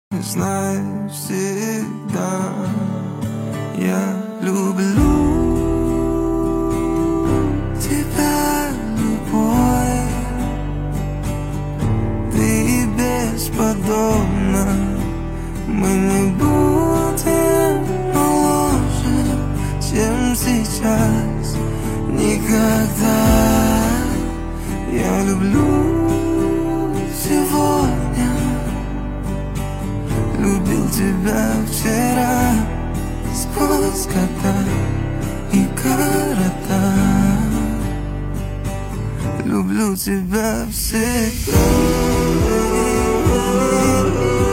Знаю всегда, я люблю тебя, любовь. Ты бесподобна. Мы не будем моложе, чем сейчас. Никогда. Я люблю сегодня. Любил тебя вчера, сквозь года и города. Люблю тебя всегда.